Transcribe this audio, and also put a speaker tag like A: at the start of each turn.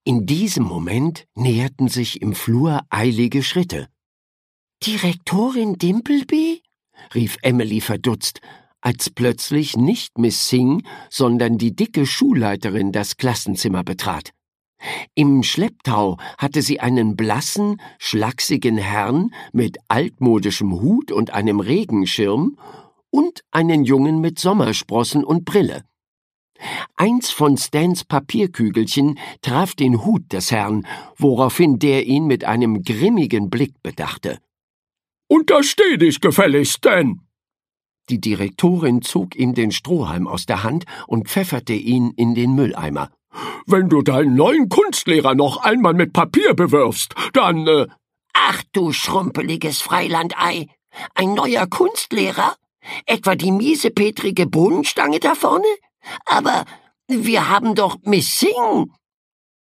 A: In diesem Moment näherten sich im Flur eilige Schritte. »Direktorin Dimpleby?« rief Emily verdutzt, als plötzlich nicht Miss Singh, sondern die dicke Schulleiterin das Klassenzimmer betrat. Im Schlepptau hatte sie einen blassen, schlachsigen Herrn mit altmodischem Hut und einem Regenschirm und einen Jungen mit Sommersprossen und Brille. Eins von Stans Papierkügelchen traf den Hut des Herrn, woraufhin der ihn mit einem grimmigen Blick bedachte.
B: »Untersteh dich gefälligst, Stan!«
A: Die Direktorin zog ihm den Strohhalm aus der Hand und pfefferte ihn in den Mülleimer.
B: »Wenn du deinen neuen Kunstlehrer noch einmal mit Papier bewirfst, dann,
C: »Ach du schrumpeliges Freilandei! Ein neuer Kunstlehrer? Etwa die miesepetrige Bohnenstange da vorne? Aber wir haben doch Miss Singh!«